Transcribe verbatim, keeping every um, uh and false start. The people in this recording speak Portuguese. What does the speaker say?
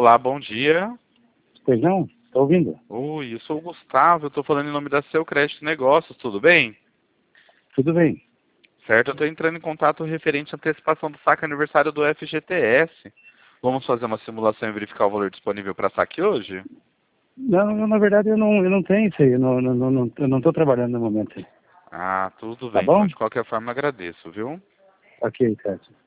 Olá, bom dia. Pois não? Estou ouvindo. Oi, eu sou o Gustavo, eu estou falando em nome da Seu Crédito Negócios, tudo bem? Tudo bem. Certo, eu estou entrando em contato referente à antecipação do saque aniversário do F G T S. Vamos fazer uma simulação e verificar o valor disponível para saque hoje? Não, eu, na verdade eu não, eu não tenho isso aí, eu não estou não, não, eu não estou trabalhando no momento. Ah, tudo Tá bem, então bom? de qualquer forma agradeço, viu? Ok, certo.